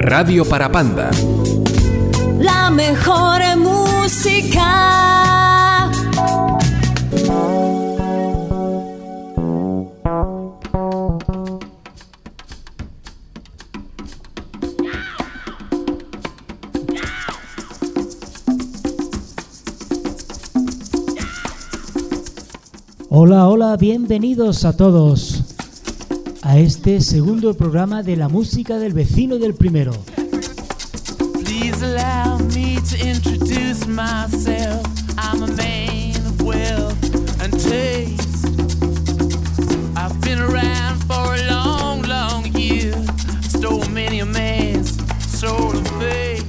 Radio Parapanda. La mejor música. Hola, hola, bienvenidos a todos a este segundo programa de la música del vecino del primero. Please allow me to introduce myself. I'm a man of wealth and taste. I've been around for a long, long year. Stole many a man's soul of faith.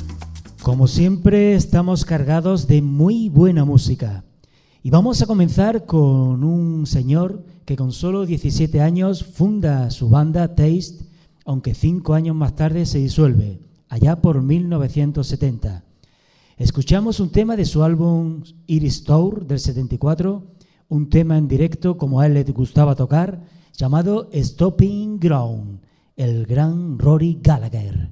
Como siempre, estamos cargados de muy buena música. Y vamos a comenzar con un señor que con solo 17 años funda su banda Taste, aunque 5 años más tarde se disuelve, allá por 1970. Escuchamos un tema de su álbum Iris Tour del 74, un tema en directo como a él le gustaba tocar, llamado Stomping Ground, el gran Rory Gallagher.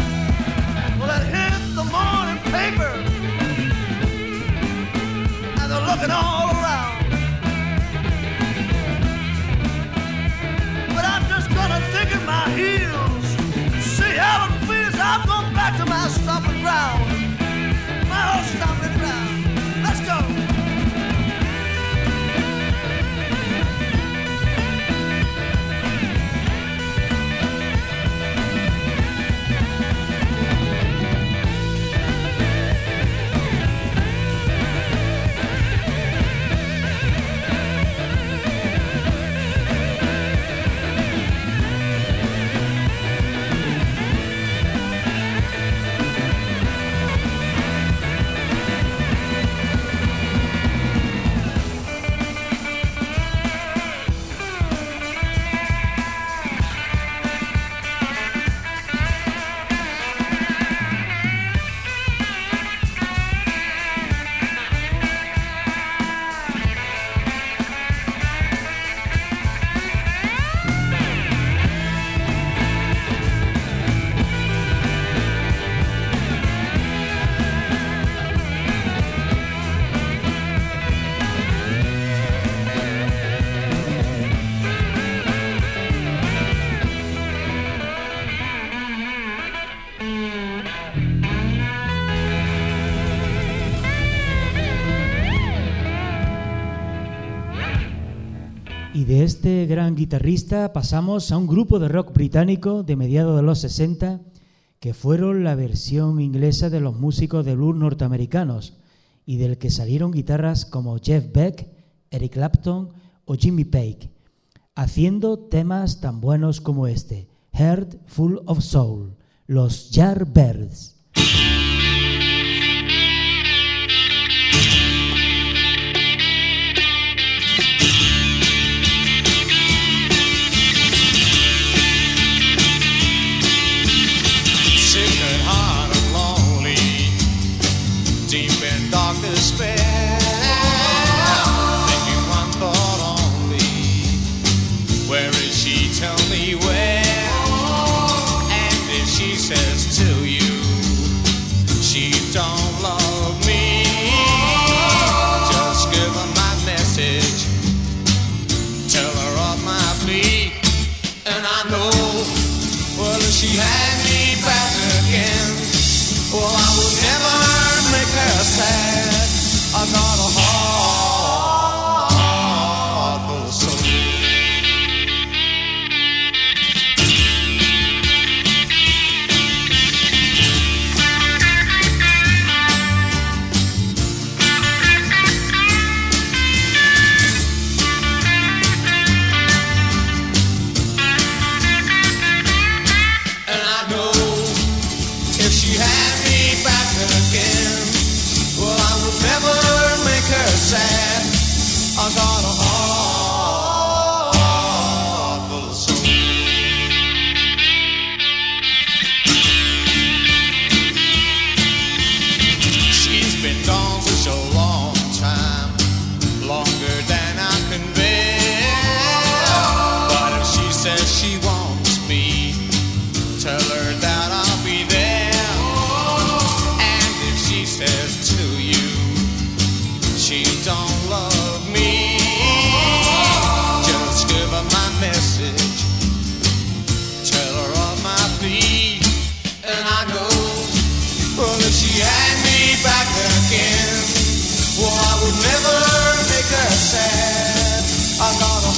Well, it hit the morning paper. looking all around. But I'm just gonna dig in my heels, see how it feels. I'm going back to my stomping ground, my old stomping ground. Let's go. Y de este gran guitarrista pasamos a un grupo de rock británico de mediados de los 60 que fueron la versión inglesa de los músicos de blues norteamericanos y del que salieron guitarras como Jeff Beck, Eric Clapton o Jimmy Page, haciendo temas tan buenos como este, Heart Full of Soul, los Yardbirds. Despair, thinking one thought only, where is she, tell me where, and if she says to you, she don't love me, just give her my message, tell her of my plea, and I know, well if she had me back again, well I would never make her sad. I got a heart full of soul. And I know if she had me back again, well I would never make her sad. I got a heart full of soul. She's been gone for so long time, longer than I can bear. But if she says she wants me, tell her that I'll be there. And if she says to you, she don't love me, just give her my message, tell her of my plea, and I know, well if she had me back again, well I would never make her sad. I got a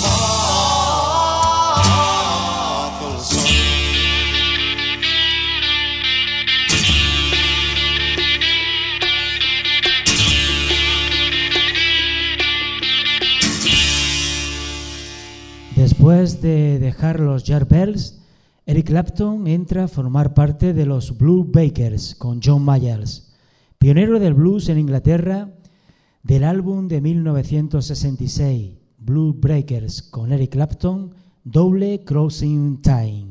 heart full of soul. Después de dejar los Yardbirds, Eric Clapton entra a formar parte de los Blue Bakers con John Mayall, pionero del blues en Inglaterra, del álbum de 1966, Blue Breakers con Eric Clapton, Double Crossing Time.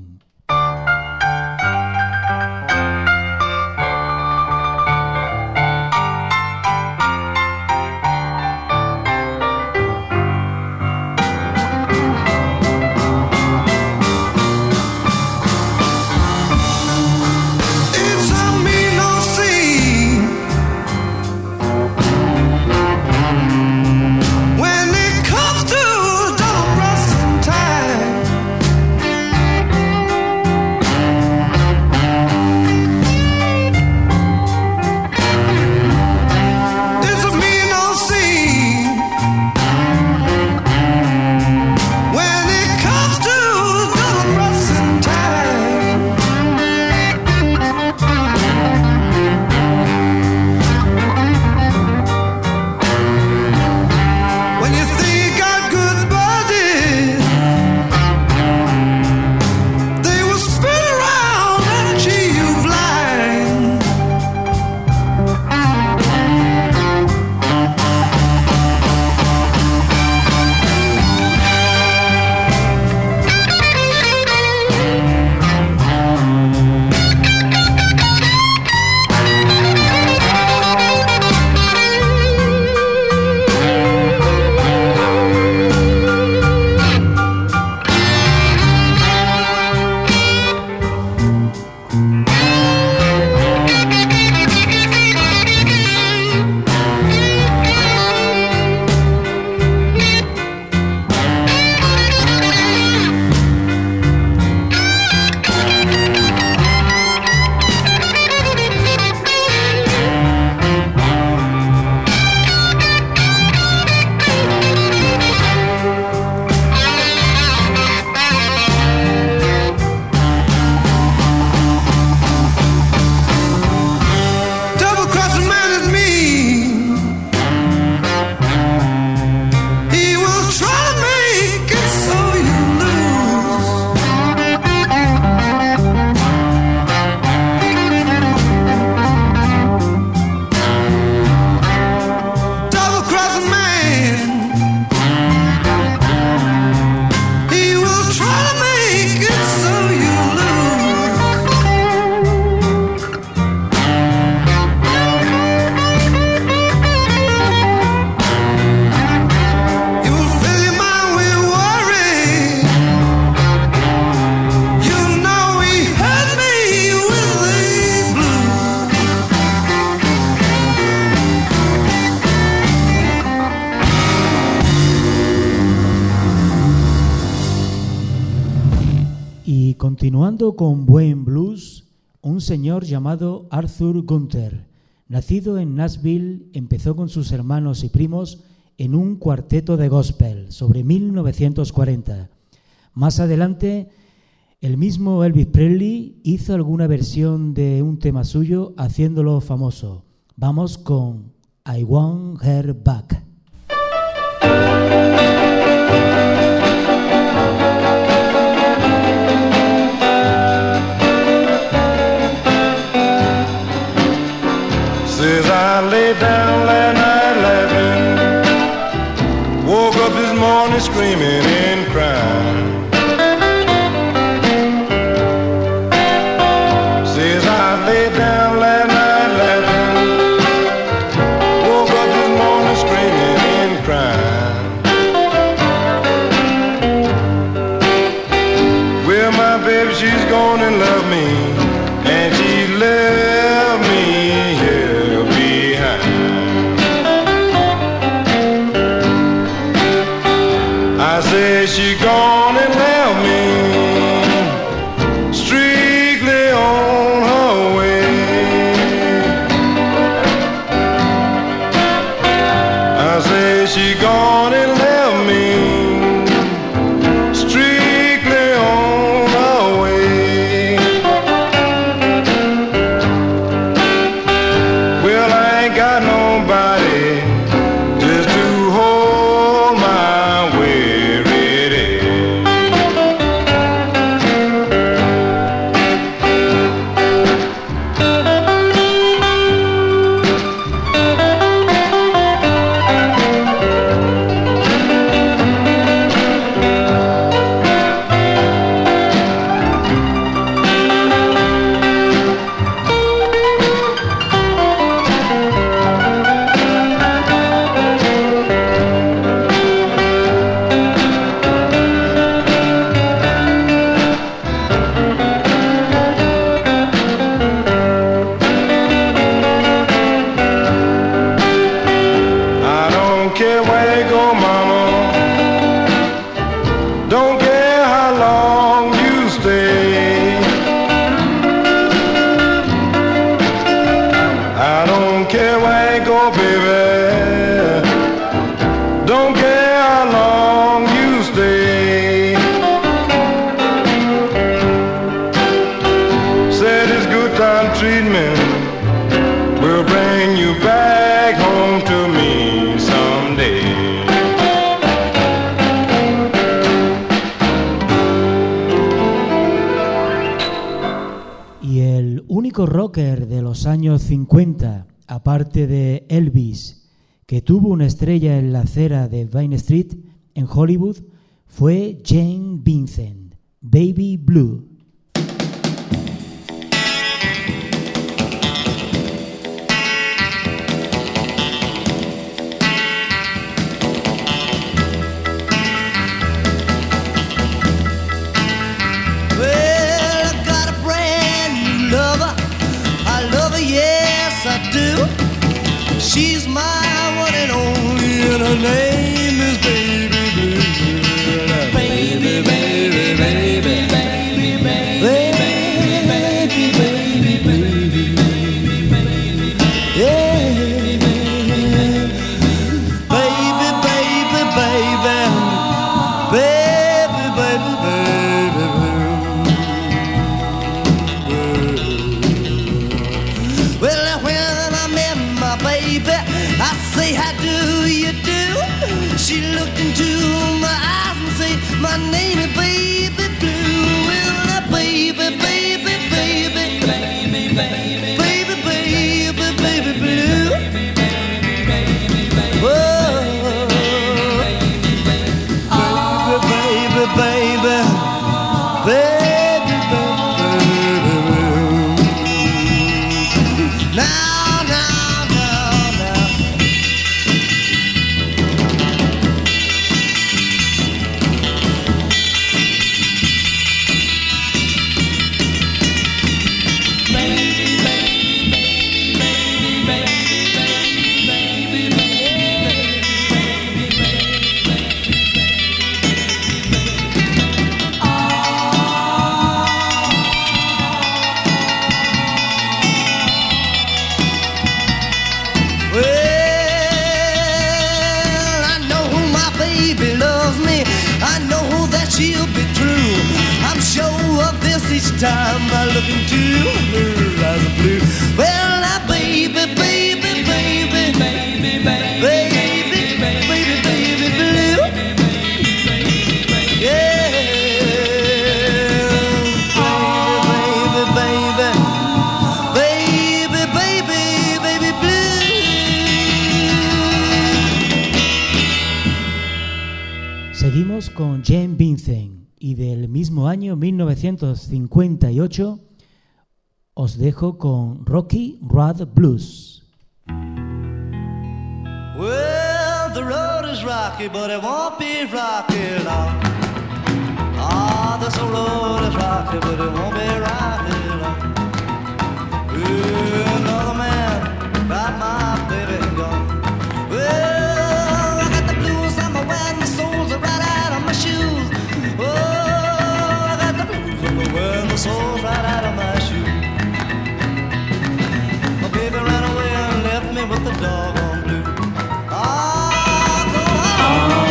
Continuando con buen blues, un señor llamado Arthur Gunther, nacido en Nashville, empezó con sus hermanos y primos en un cuarteto de gospel sobre 1940. Más adelante, el mismo Elvis Presley hizo alguna versión de un tema suyo haciéndolo famoso. Vamos con I Want Her Back. Says I lay down last night laughing, woke up this morning screaming and crying. Says I lay down last night laughing, woke up this morning screaming and crying. Well, my baby, she's gonna love me, and she left me here behind. I said she gone and left me strictly on her way. I said she gone and left me strictly on her way. Well, I ain't got nobody just to hold my weary head. I don't care where you go, mama. Don't care how long you stay. I don't care where you go, baby. Don't care how long you stay. Said this good time treatment will bring you back home to me someday. Y el único rocker de los años 50, aparte de Elvis, que tuvo una estrella en la acera de Vine Street en Hollywood, fue Jane Vincent, Baby Blue. Well, I got a brand new lover. I love her, yes, I do. She's my one and only, and her name is Baby Blue. Baby, baby, baby, baby, baby, baby, baby, baby, baby, yeah. Baby, baby, baby, baby, baby, baby, baby. Well, when I met my baby, I say, how do you do? She looked into my eyes and say, my name is Baby Blue. Well, baby, baby, baby, baby, baby, baby, baby, baby Blue. Whoa. Baby, baby, baby, baby, baby, blue. Now, now, now, now. time by looking to her eyes of blue. Well, now, baby, baby, baby, baby, baby, baby, baby, baby, blue. Yeah, baby, baby, baby, baby, blue. Seguimos con Jane Vincent y del mismo año 1958 os dejo con Rocky Road Blues. Well, the road is rocky, but it won't be rocky long. Ah, this road is rocky, but it won't be rocky long. Ooh, another man got my baby gone. Well, I got the blues on my way and the soles are right out of my shoes. Oh, I got the blues on my way and the soles right out of my shoes. My baby ran away and left me with the dog on blue. Ah, go on.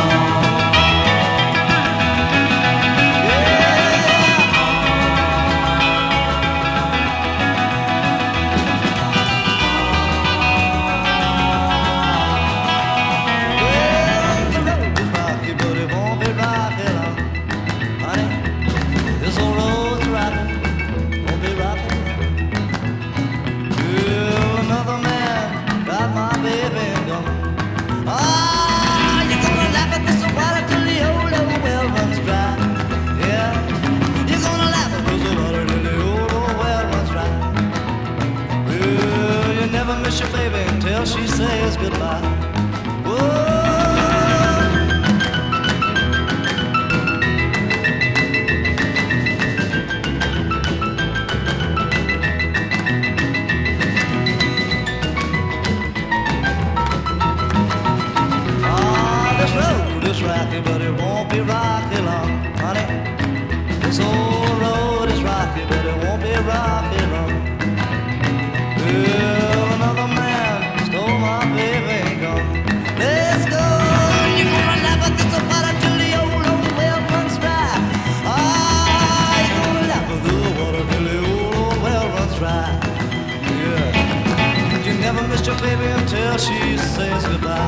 Miss your baby until she says goodbye. Whoa. Ah, this road is rocky, but it won't be rocky long, honey. This old road is rocky, but it won't be rocky long. Well, another man stole my baby and gone. Let's go. You're gonna laugh at this water till the old well runs dry. Ah, you're gonna laugh at the water till the old well runs dry. Yeah. You never miss your baby until she says goodbye.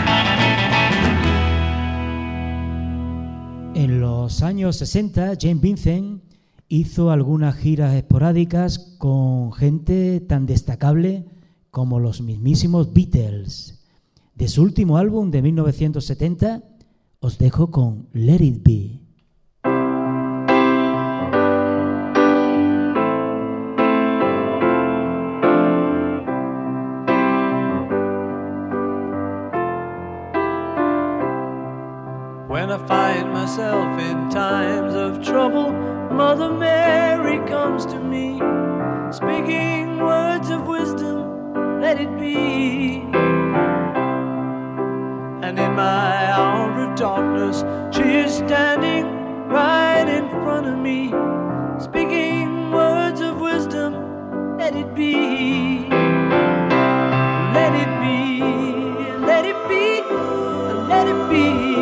En los años 60, Jane Vincent hizo algunas giras esporádicas con gente tan destacable como los mismísimos Beatles. De su último álbum de 1970, os dejo con Let It Be. When I find myself in times of trouble, Mother Mary comes to me, speaking words of wisdom, let it be. And in my hour of darkness, she is standing right in front of me, speaking words of wisdom, let it be. Let it be, let it be, let it be.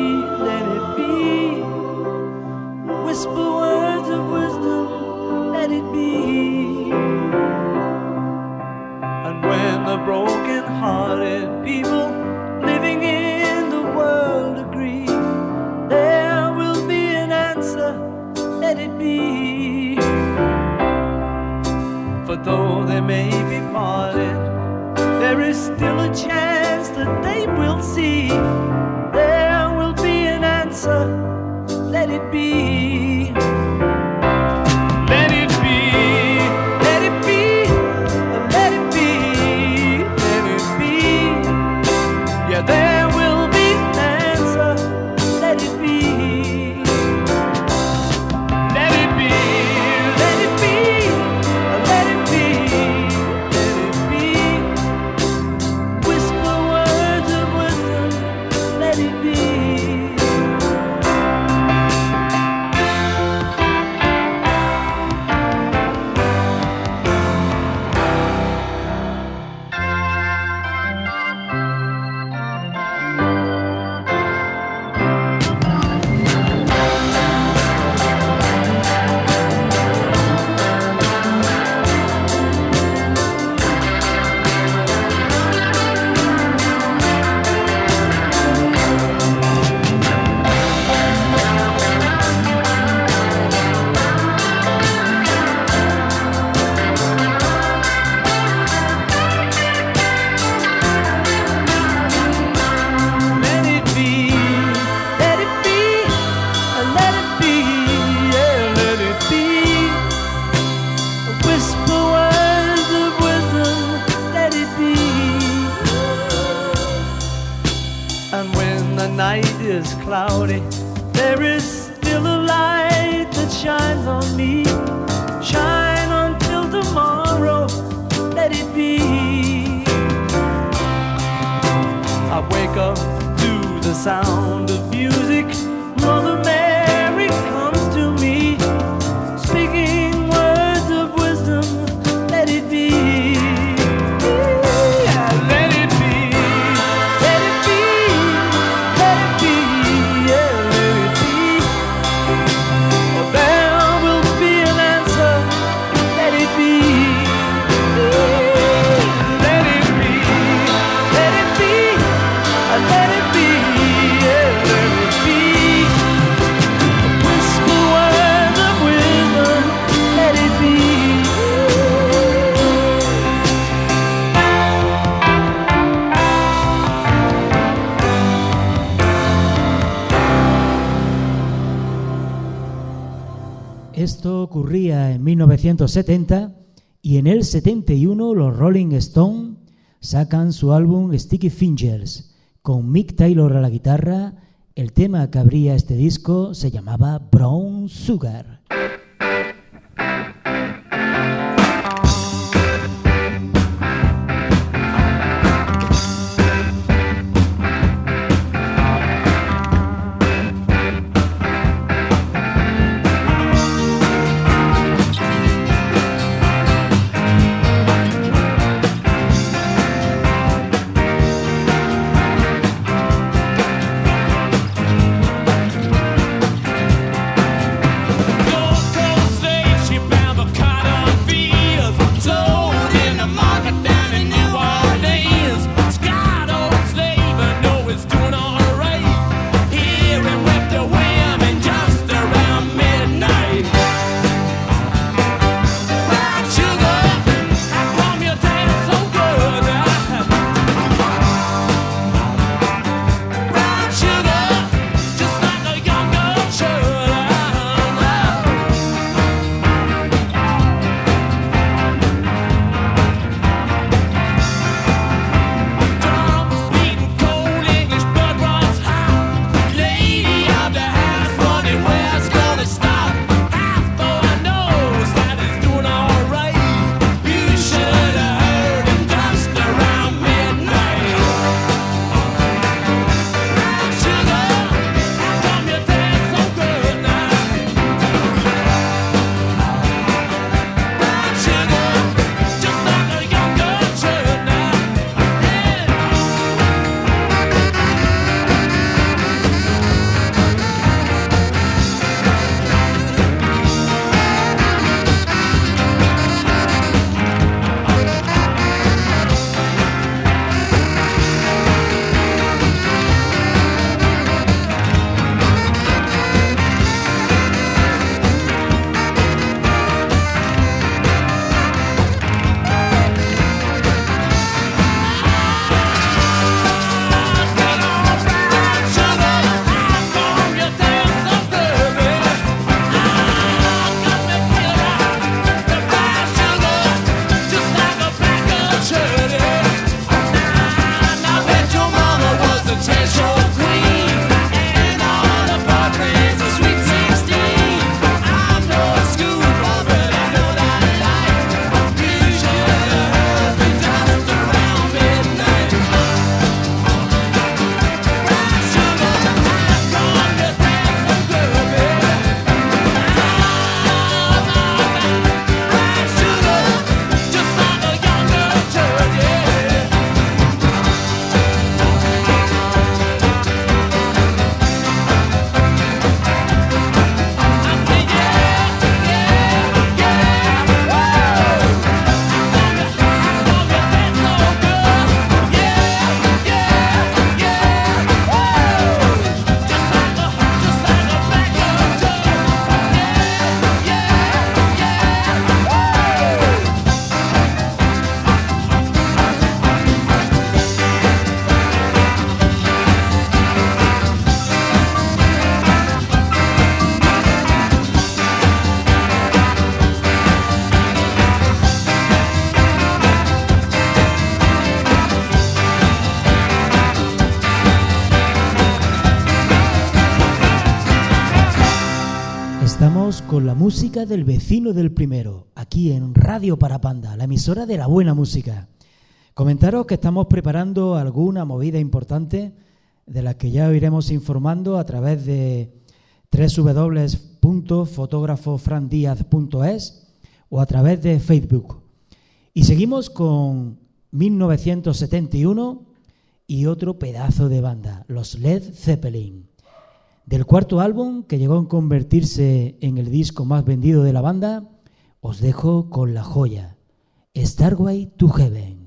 Whisper words of wisdom, let it be. And when the broken-hearted people living in the world agree, there will be an answer, let it be. For though they may be parted, there is still a chance that they will see. There will be an answer, let it be. Let it be, let it be, let it be, let it be. Yeah, there will be an answer, let it be. Let it be, let it be, let it be, let it be. Whisper words of wisdom, And when the night is cloudy, there is still a light that shines on me. Shine until tomorrow, let it be. I wake up to the sound of music. Mother Mary comes to me, speaking words of wisdom, let it be. Yeah, let it be, let it be, let it be, yeah, let it be. Oh, there will be an answer, let it be. Let it be, let it be, let it be, yeah, let it be. Whisper words of wisdom, let it be. Esto ocurría en 1970 y en el 71 los Rolling Stones sacan su álbum Sticky Fingers con Mick Taylor a la guitarra. El tema que abría este disco se llamaba Brown Sugar. Well, Estamos con la música del vecino del primero, aquí en Radio Parapanda, la emisora de la buena música. Comentaros que estamos preparando alguna movida importante de la que ya os iremos informando a través de www.fotografofrandiaz.es o a través de Facebook. Y seguimos con 1971 y otro pedazo de banda, los Led Zeppelin. Del cuarto álbum, que llegó a convertirse en el disco más vendido de la banda, os dejo con la joya, Starway to Heaven.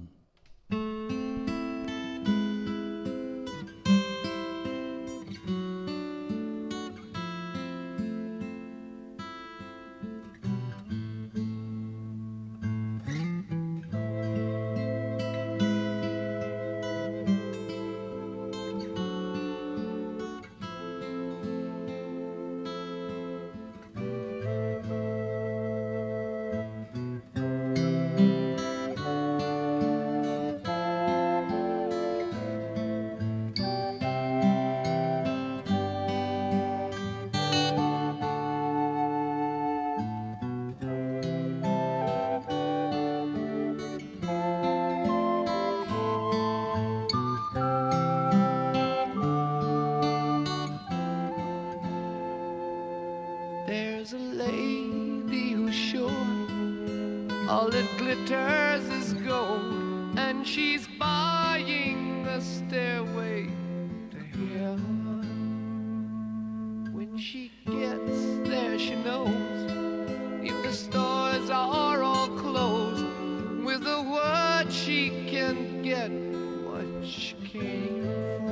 There's a lady who's sure all that glitters is gold, and she's buying a stairway to heaven. When she gets there, she knows if the stores are all closed, with a word she can get what she came for.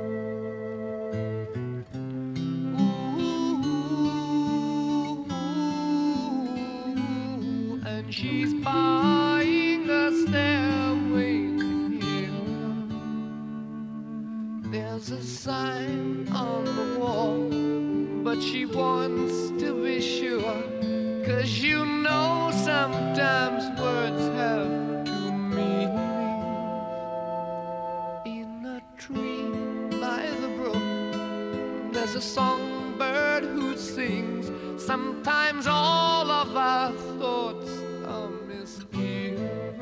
She's buying a stairway to heaven. There's a sign on the wall, but she wants to be sure, 'cause you know sometimes words have two meanings. In a tree by the brook, there's a songbird who sings. Sometimes all of our thoughts are misgiven.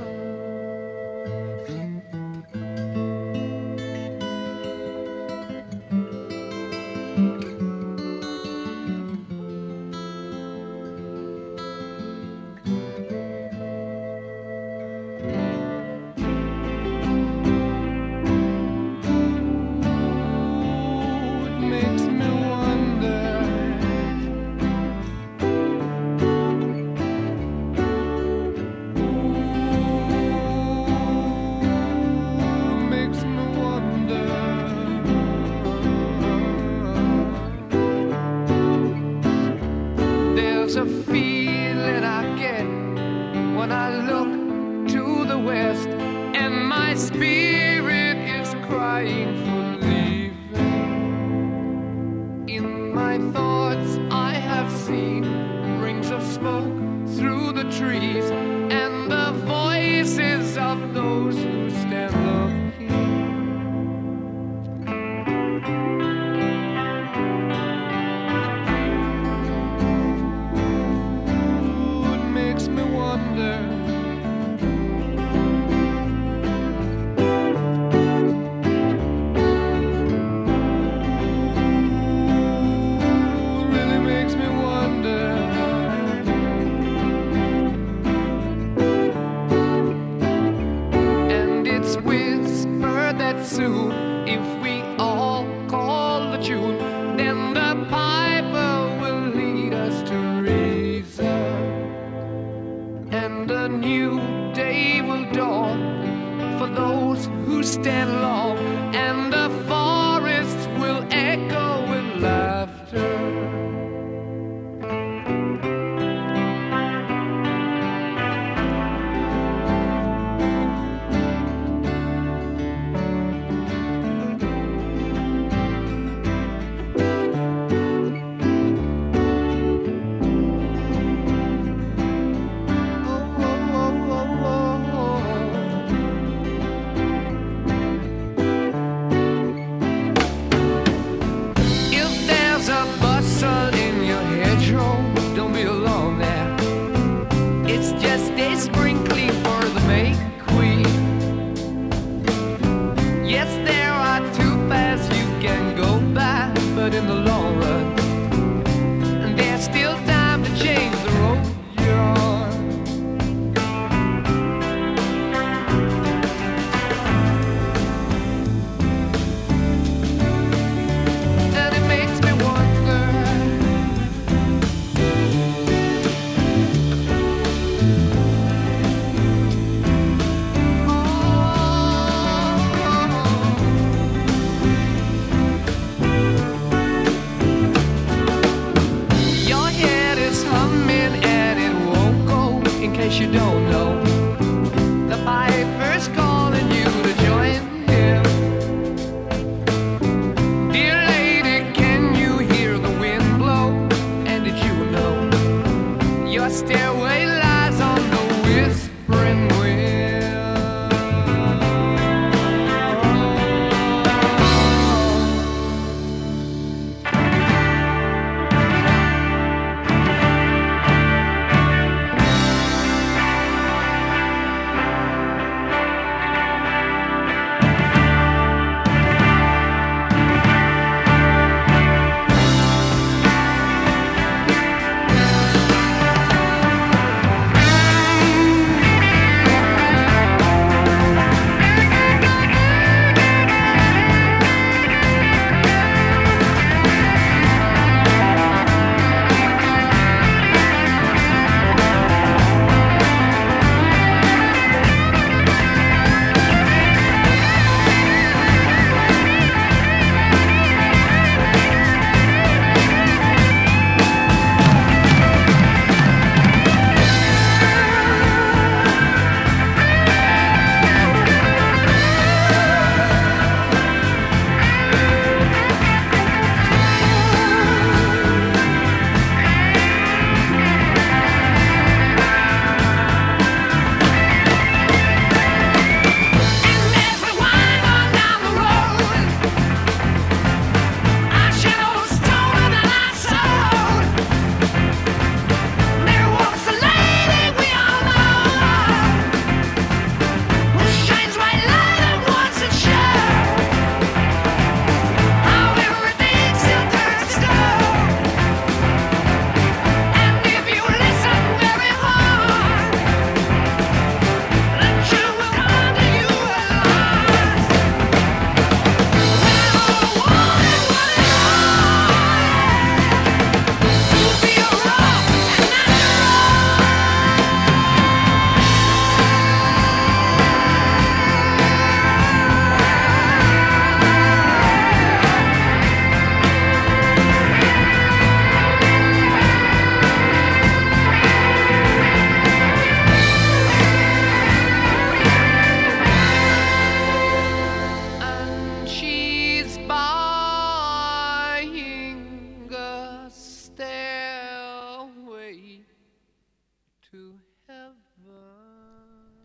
There's a feeling I get when I look to the west, and my spirit is crying for leaving. In my thoughts I have seen rings of smoke through the trees, and the voices of those who stand looking.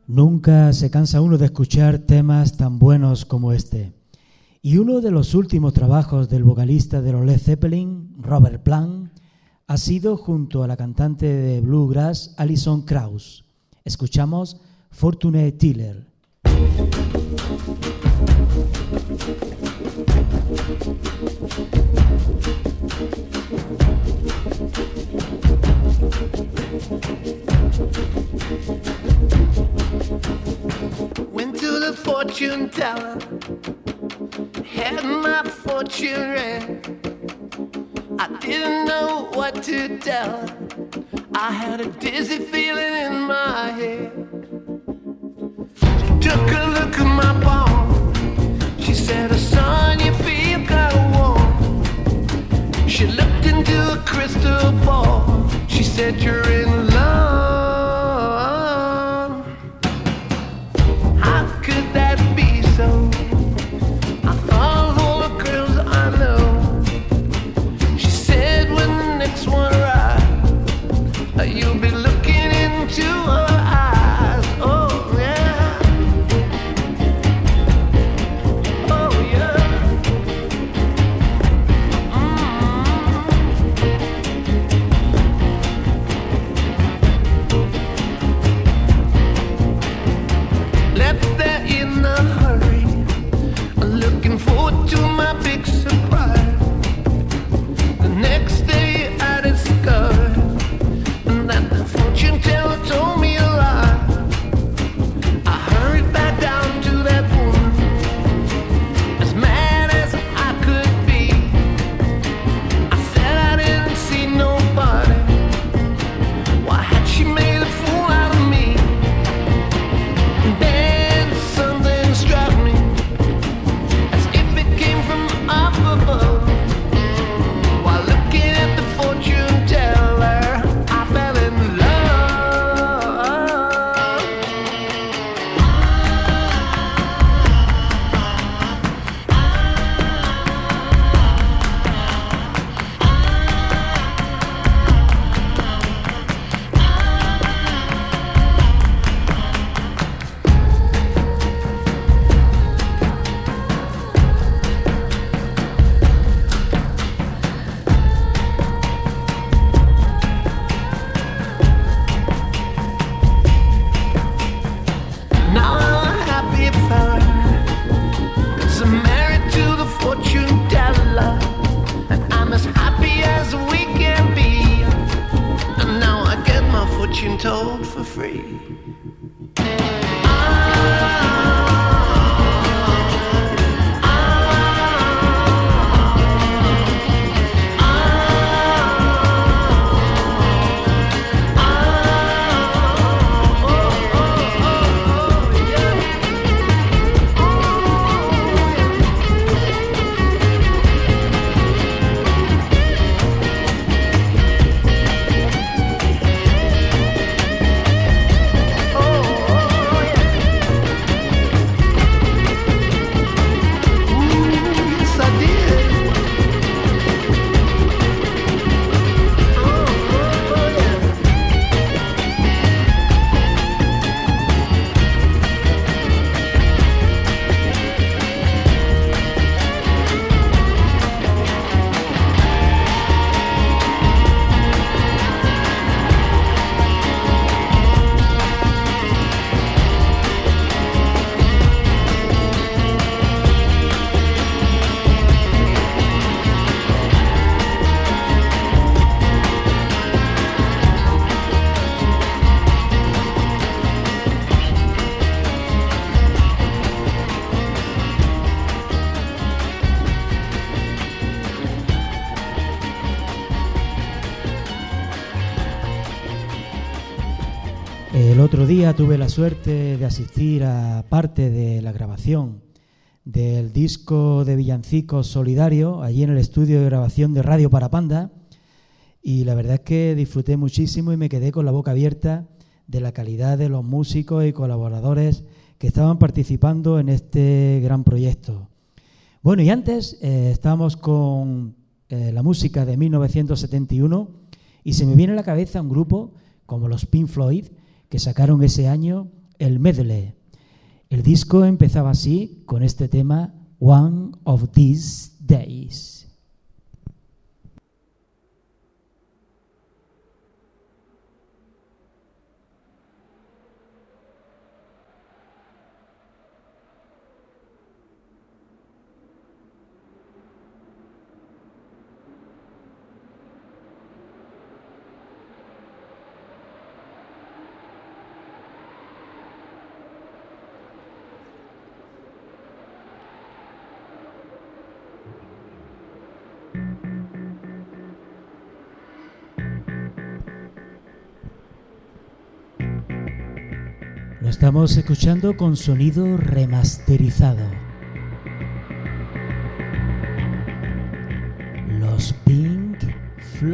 Nunca se cansa uno de escuchar temas tan buenos como este. Y uno de los últimos trabajos del vocalista de los Led Zeppelin, Robert Plant, ha sido junto a la cantante de bluegrass Alison Krauss. Escuchamos Fortune Tiller. Went to the fortune teller, had my fortune read. I didn't know what to tell her. I had a dizzy feeling in my head. She took a look at my palm. She said, son, you feel kind of warm. She looked into a crystal ball. She said, you're in love. How could that be so? I thought of all the girls I know. She said, when the next one arrives, you'll be looking into her eyes. Oh, yeah. Oh, yeah. Left there in a hurry, looking forward to my big surprise. The next day I discovered that the fortune teller told me a lie. I hurried back down to that woman, as mad as I could be. I said I didn't see nobody. Why had she made a fool out of me? And then something struck me, as if it came from up above. While looking at the fortune teller, I fell in love. Now I'm a happy fella, 'cause I'm married to the fortune teller, and I'm as happy as we can be. And now I get my fortune told for free. Yes, I did. Yeah. El otro día tuve la suerte de asistir a parte de la grabación del disco de villancicos solidario allí en el estudio de grabación de Radio Parapanda, y la verdad es que disfruté muchísimo y me quedé con la boca abierta de la calidad de los músicos y colaboradores que estaban participando en este gran proyecto. Bueno, y antes estábamos con la música de 1971 y se me viene a la cabeza un grupo como los Pink Floyd, que sacaron ese año el medley. El disco empezaba así, con este tema, One of These Days. Lo estamos escuchando con sonido remasterizado. Los Pink Floyd.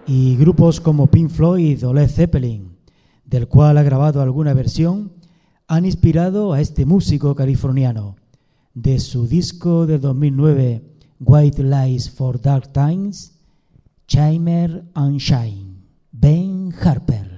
y grupos como Pink Floyd o Led Zeppelin, del cual ha grabado alguna versión, han inspirado a este músico californiano. De su disco de 2009, White Lies for Dark Times, Shimmer and Shine, Ben Harper.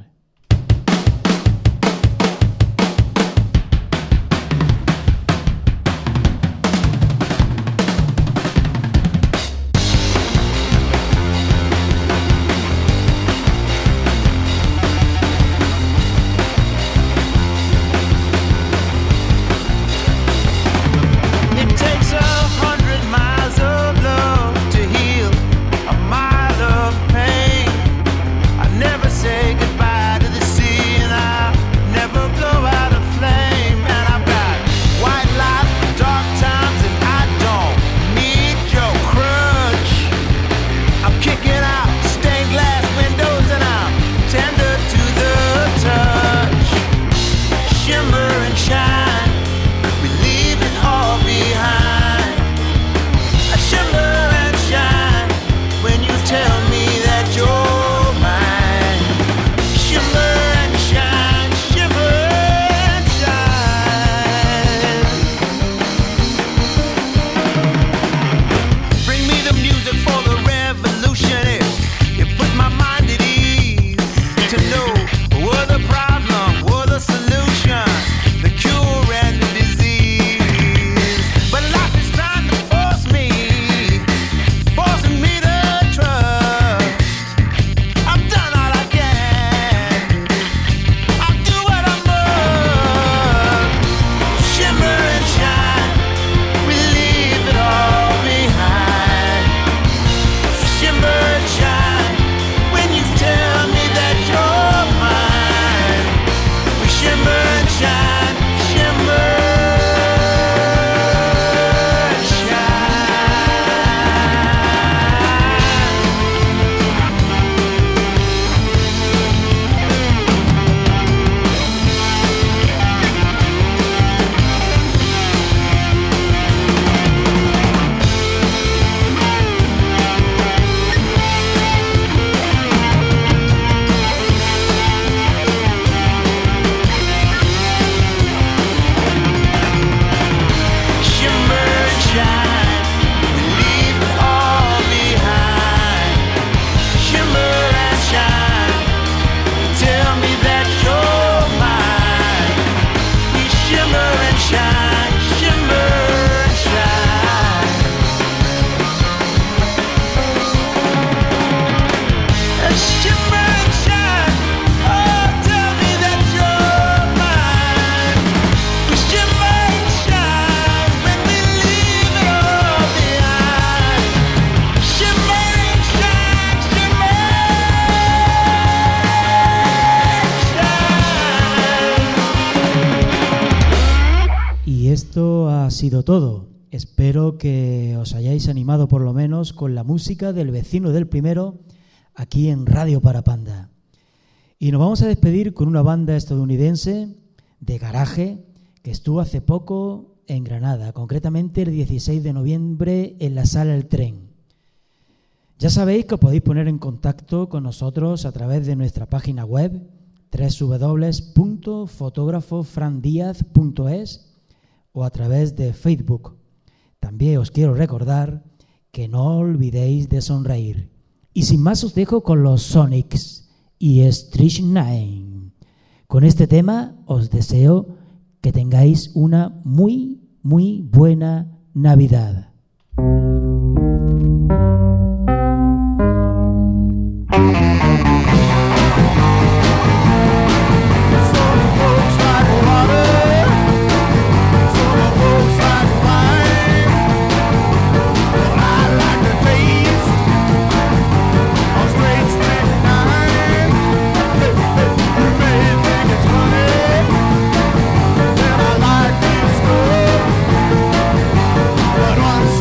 Esto ha sido todo. Espero que os hayáis animado por lo menos con la música del vecino del primero aquí en Radio Parapanda. Y nos vamos a despedir con una banda estadounidense de garaje que estuvo hace poco en Granada, concretamente el 16 de noviembre en la Sala El Tren. Ya sabéis que os podéis poner en contacto con nosotros a través de nuestra página web www.fotografofrandiaz.es o a través de Facebook. También os quiero recordar que no olvidéis de sonreír. Y sin más os dejo con los Sonics y Strychnine. Con este tema os deseo que tengáis una muy, muy buena Navidad. But once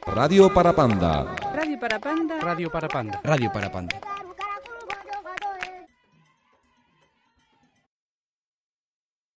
Radio para Panda. Radio para Panda. Radio para Panda. Radio para Panda.